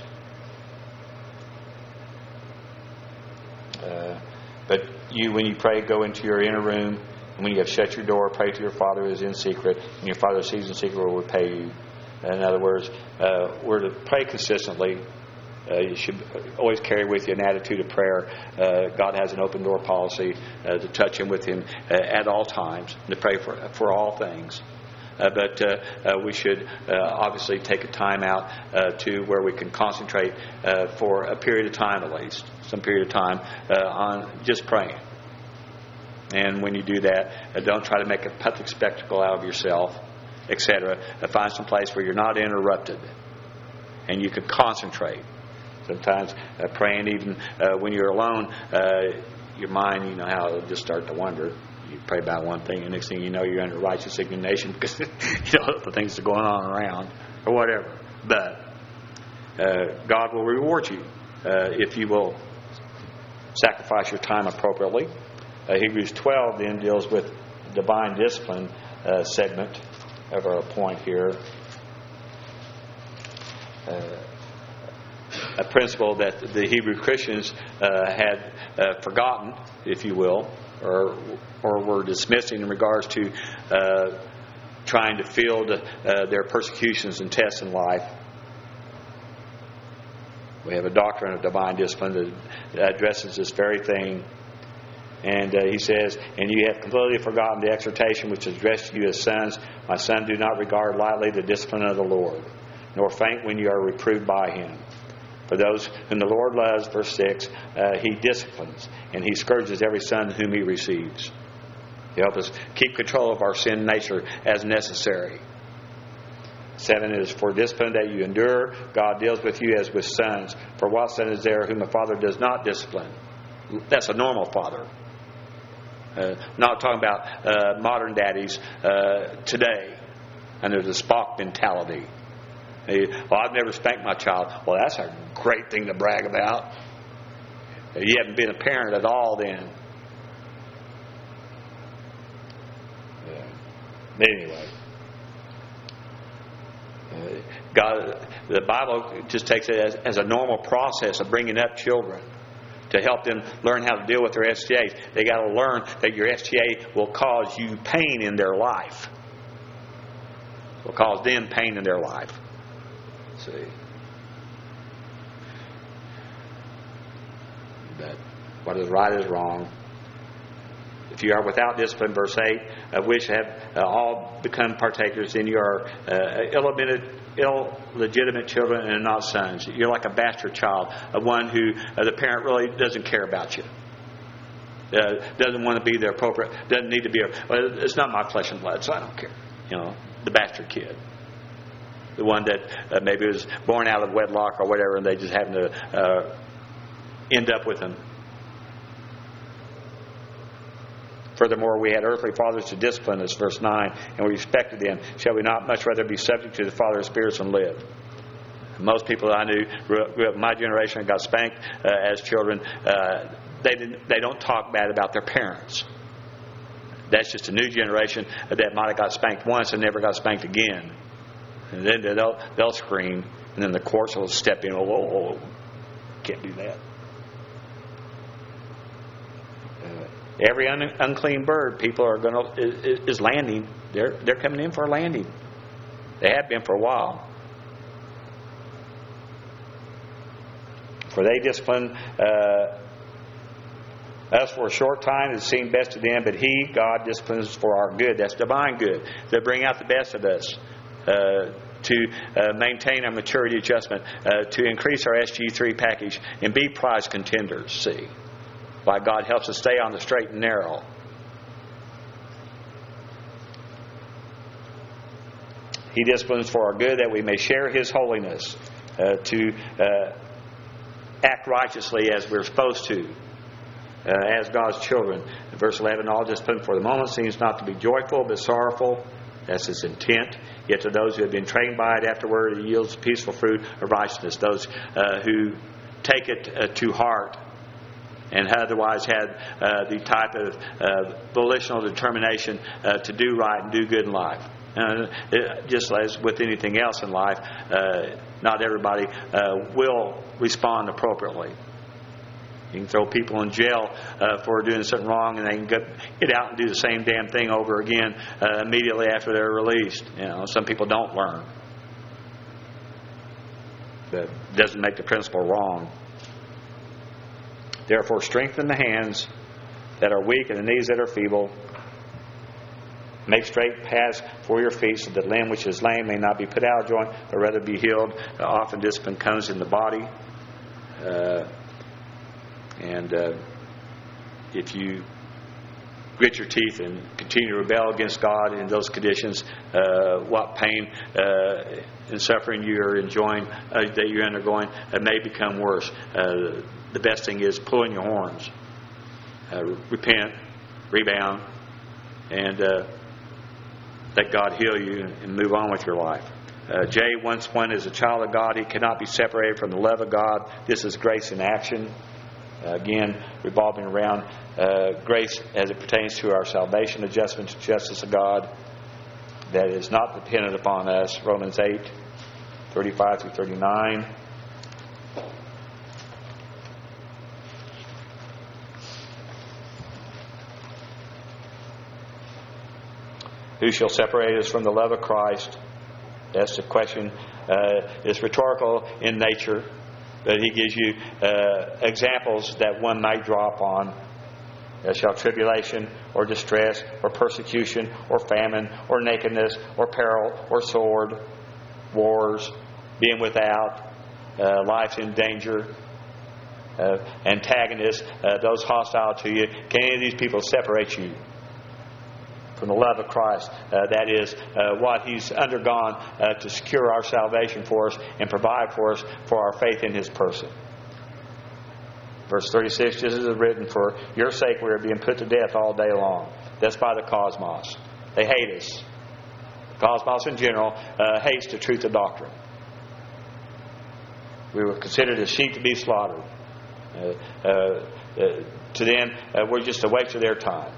Uh, but you, when you pray, go into your inner room. And when you have shut your door, pray to your Father who is in secret. And your Father who sees in secret will repay you. In other words, uh, we're to pray consistently. Uh, you should always carry with you an attitude of prayer. Uh, God has an open door policy uh, to touch Him with Him uh, at all times, to pray for for all things. Uh, but uh, uh, we should uh, obviously take a time out uh, to where we can concentrate uh, for a period of time at least, some period of time uh, on just praying. And when you do that, uh, don't try to make a public spectacle out of yourself, et cetera. Uh, find some place where you're not interrupted and you can concentrate. Sometimes uh, praying, even uh, when you're alone, uh, your mind, you know how it'll just start to wander. You pray about one thing, and next thing you know, you're under righteous indignation because you know the things that are going on around or whatever. But uh, God will reward you uh, if you will sacrifice your time appropriately. Uh, Hebrews twelve then deals with divine discipline uh, segment of our point here. Uh, a principle that the Hebrew Christians uh, had uh, forgotten, if you will, or or were dismissing in regards to uh, trying to field uh, their persecutions and tests in life. We have a doctrine of divine discipline that addresses this very thing. And uh, he says, and you have completely forgotten the exhortation which is addressed to you as sons. My son, do not regard lightly the discipline of the Lord, nor faint when you are reproved by him. For those whom the Lord loves, verse six, uh, he disciplines, and he scourges every son whom he receives. He helps us keep control of our sin nature as necessary. Seven is for discipline that you endure. God deals with you as with sons. For what son is there whom a father does not discipline? That's a normal father. Uh, not talking about uh, modern daddies uh, today. And there's a Spock mentality. Hey, well, I've never spanked my child. Well, that's a great thing to brag about. You haven't been a parent at all then. Yeah. But anyway. Uh, God, the Bible just takes it as, as a normal process of bringing up children to help them learn how to deal with their S T As. They got to learn that your S T A will cause you pain in their life. Will cause them pain in their life. See, but what is right is wrong. If you are without discipline, verse eight, of which have uh, all become partakers, then you are uh, illegitimate, illegitimate children and not sons. You're like a bastard child, of one who uh, the parent really doesn't care about you. Uh, doesn't want to be there appropriate. Doesn't need to be. Well, it's not my flesh and blood, so I don't care. You know, the bastard kid. The one that uh, maybe was born out of wedlock or whatever, and they just happen to uh, end up with them. Furthermore, we had earthly fathers to discipline us, verse nine, and we respected them. Shall we not much rather be subject to the Father of spirits and live? Most people that I knew grew up, grew up in my generation and got spanked uh, as children. Uh, they didn't. They don't talk bad about their parents. That's just a new generation that might have got spanked once and never got spanked again. And then they'll they'll scream, and then the courts will step in. Oh, oh, oh. Can't do that. Uh, every un, unclean bird, people are going to is, is landing. They're they're coming in for a landing. They have been for a while. For they discipline uh, us for a short time, it seemed best to them, but He, God, disciplines for our good. That's divine good. To bring out the best of us. Uh, to uh, maintain our maturity adjustment, uh, to increase our S G three package, and be prize contenders, see. Why God helps us stay on the straight and narrow. He disciplines for our good that we may share His holiness, uh, to uh, act righteously as we're supposed to, uh, as God's children. In verse eleven, all discipline for the moment seems not to be joyful, but sorrowful. That's its intent. Yet to those who have been trained by it afterward, it yields peaceful fruit of righteousness. Those uh, who take it uh, to heart and otherwise had uh, the type of uh, volitional determination uh, to do right and do good in life. Uh, it, just as with anything else in life, uh, not everybody uh, will respond appropriately. You can throw people in jail uh, for doing something wrong, and they can get, get out and do the same damn thing over again uh, immediately after they're released. You know, some people don't learn. That doesn't make the principle wrong. Therefore, strengthen the hands that are weak and the knees that are feeble. Make straight paths for your feet, so that the limb which is lame may not be put out of joint, but rather be healed. Uh, often discipline comes in the body. Uh, And uh, if you grit your teeth and continue to rebel against God in those conditions, uh, what pain uh, and suffering you're enjoying, uh, that you're undergoing, uh, may become worse. Uh, the best thing is pulling your horns. Uh, repent, rebound, and uh, let God heal you and move on with your life. Uh, Jay, once one is a child of God, he cannot be separated from the love of God. This is grace in action. Uh, again, revolving around uh, grace as it pertains to our salvation, adjustment to justice of God that is not dependent upon us. Romans eight, thirty-five through thirty-nine. Who shall separate us from the love of Christ? That's the question. Uh, it's rhetorical in nature. But he gives you uh, examples that one might draw upon. Uh, shall tribulation, or distress, or persecution, or famine, or nakedness, or peril, or sword, wars, being without, uh, life in danger, uh, antagonists, uh, those hostile to you. Can any of these people separate you from the love of Christ? Uh, that is uh, what He's undergone uh, to secure our salvation for us and provide for us for our faith in His person. Verse thirty-six, just as it is written, for your sake we are being put to death all day long. That's by the cosmos. They hate us. The cosmos in general uh, hates the truth of doctrine. We were considered as sheep to be slaughtered. Uh, uh, uh, to them, uh, we're just a waste of their time.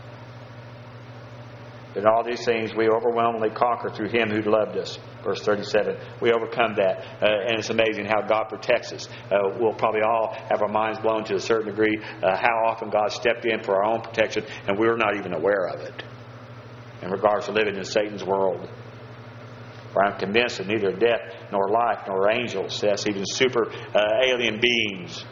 In all these things we overwhelmingly conquer through Him who loved us. Verse thirty-seven. We overcome that. Uh, and it's amazing how God protects us. Uh, we'll probably all have our minds blown to a certain degree uh, how often God stepped in for our own protection and we're not even aware of it in regards to living in Satan's world. For I'm convinced that neither death nor life nor angels, that's even super uh, alien beings,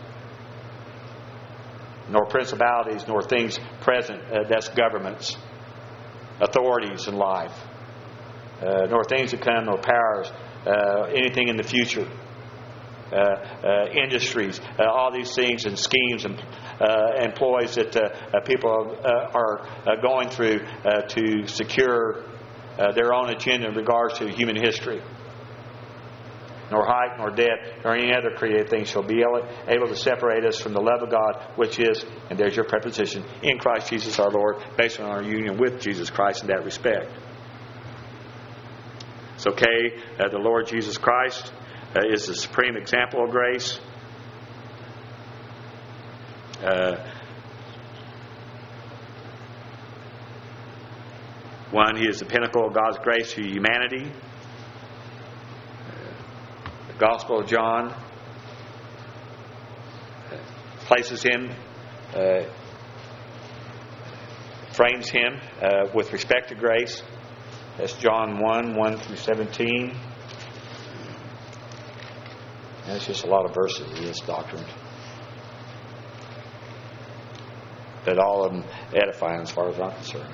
nor principalities nor things present, uh, that's governments, authorities in life, uh, nor things to come, nor powers, uh, anything in the future, uh, uh, industries, uh, all these things and schemes and uh, employs that uh, uh, people uh, are uh, going through uh, to secure uh, their own agenda in regards to human history. Nor height, nor depth, nor any other created thing shall be able, able to separate us from the love of God, which is, and there's your preposition, in Christ Jesus our Lord, based on our union with Jesus Christ in that respect. It's okay. Uh, the Lord Jesus Christ uh, is the supreme example of grace. Uh, one, He is the pinnacle of God's grace to humanity. Gospel of John places Him, uh, frames Him uh, with respect to grace. That's John one, one through seventeen. And it's just a lot of verses in this doctrine. But all of them edifying as far as I'm concerned.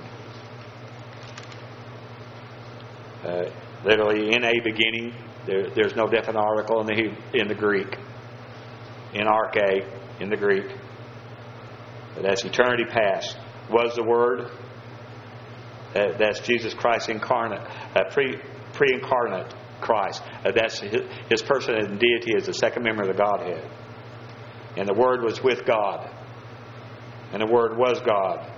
Uh, literally, in a beginning, There, there's no definite article in the in the Greek. In arche, in the Greek. But as eternity past, was the Word. Uh, that's Jesus Christ incarnate, uh, pre pre-incarnate Christ. Uh, that's his, his person and deity as the second member of the Godhead. And the Word was with God, and the Word was God.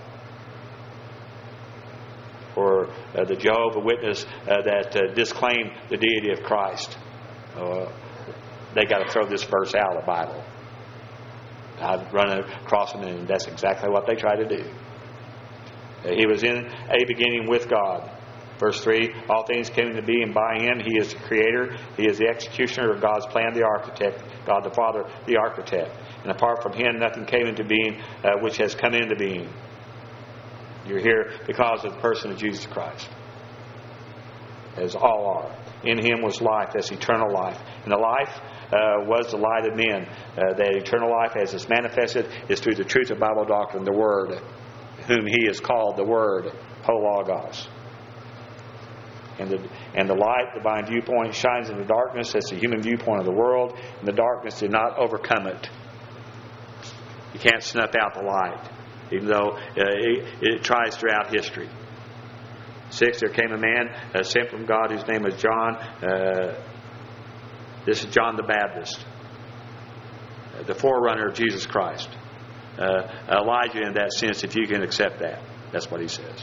Or uh, the Jehovah's Witness uh, that uh, disclaim the deity of Christ. Uh, they got to throw this verse out of the Bible. I've run across them, and that's exactly what they try to do. Uh, he was in a beginning with God. Verse three, all things came into being by Him. He is the Creator. He is the executioner of God's plan, the architect. God the Father, the architect. And apart from Him, nothing came into being uh, which has come into being. You're here because of the person of Jesus Christ. As all are. In Him was life, that's eternal life. And the life uh, was the light of men. Uh, that eternal life, as it's manifested, is through the truth of Bible doctrine, the Word, whom He has called the Word, Ho-Logos. And the, and the light, the divine viewpoint, shines in the darkness. That's the human viewpoint of the world. And the darkness did not overcome it. You can't snuff out the light, even though uh, it, it tries throughout history. Six, there came a man uh, sent from God whose name was John. Uh, this is John the Baptist, uh, the forerunner of Jesus Christ. Uh, Elijah in that sense, if you can accept that. That's what he says.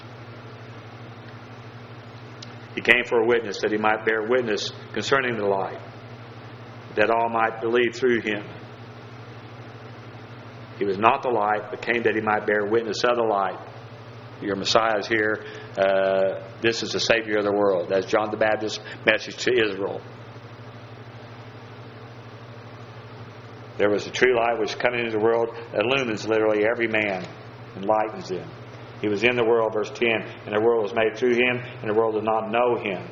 He came for a witness, that he might bear witness concerning the light, that all might believe through him. He was not the light, but came that he might bear witness of the light. Your Messiah is here. Uh, this is the Savior of the world. That's John the Baptist's message to Israel. There was a true light which coming into the world illumines literally every man, enlightens them. He was in the world, verse ten, and the world was made through him, and the world did not know him.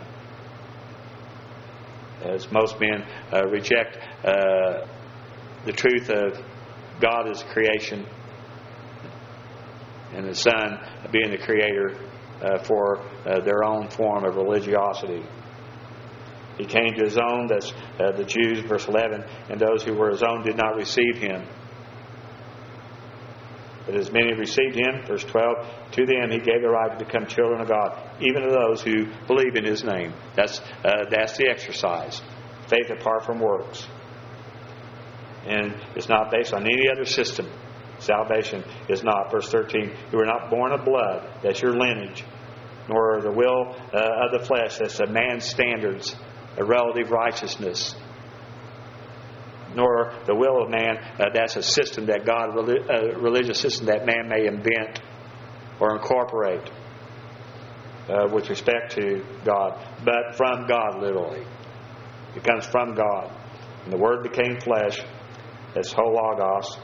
As most men uh, reject uh, the truth of God as creation, and the Son being the creator uh, for uh, their own form of religiosity. He came to His own, that's uh, the Jews, verse eleven, and those who were His own did not receive Him. But as many received Him, verse twelve, to them He gave the right to become children of God, even to those who believe in His name. That's uh, that's the exercise. Faith apart from works. And it's not based on any other system. Salvation is not. Verse thirteen, you are not born of blood, that's your lineage, nor the will uh, of the flesh, that's a man's standards, a relative righteousness, nor the will of man, uh, that's a system that God, a religious system that man may invent or incorporate uh, with respect to God, but from God, literally. It comes from God. And the Word became flesh, that's Hologos,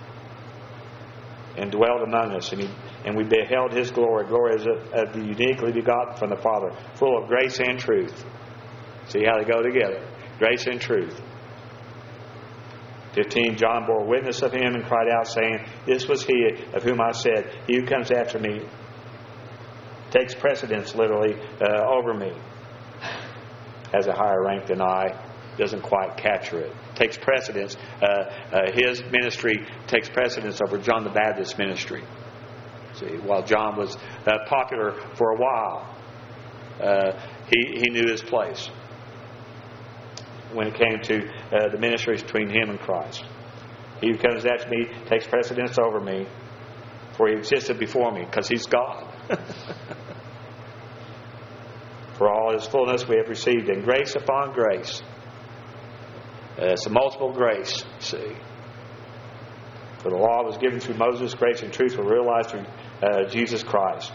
and dwelt among us, and, he, and we beheld His glory. Glory is of, of the uniquely begotten from the Father, full of grace and truth. See how they go together. Grace and truth. fifteen, John bore witness of Him and cried out, saying, this was He of whom I said, He who comes after me takes precedence, literally, uh, over me. Has a higher rank than I. Doesn't quite capture it. Takes precedence. Uh, uh, his ministry takes precedence over John the Baptist's ministry. See, while John was uh, popular for a while, uh, he, he knew his place when it came to uh, the ministries between him and Christ. He who comes after me takes precedence over me, for He existed before me, because He's God. For all His fullness we have received, and grace upon grace. Uh, it's a multiple grace, see. For the law was given through Moses, grace and truth were realized through uh, Jesus Christ.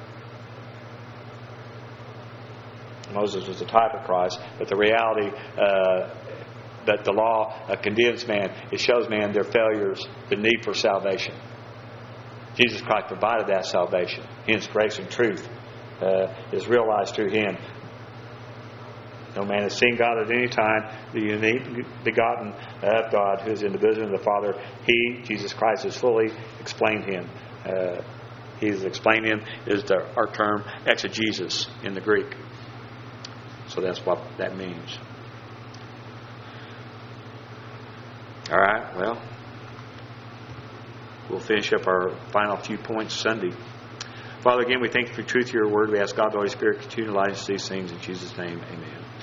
Moses was the type of Christ, but the reality uh, that the law uh, condemns man, it shows man their failures, the need for salvation. Jesus Christ provided that salvation. Hence, grace and truth uh, is realized through Him. No man has seen God at any time, the unique begotten of God, who is in the bosom of the Father. He, Jesus Christ, has fully explained Him. Uh, he has explained Him is the, our term exegesis in the Greek. So that's what that means. All right, well, we'll finish up our final few points Sunday. Father, again, we thank You for the truth of Your Word. We ask God, the Holy Spirit, continue to light us these things. In Jesus' name, amen.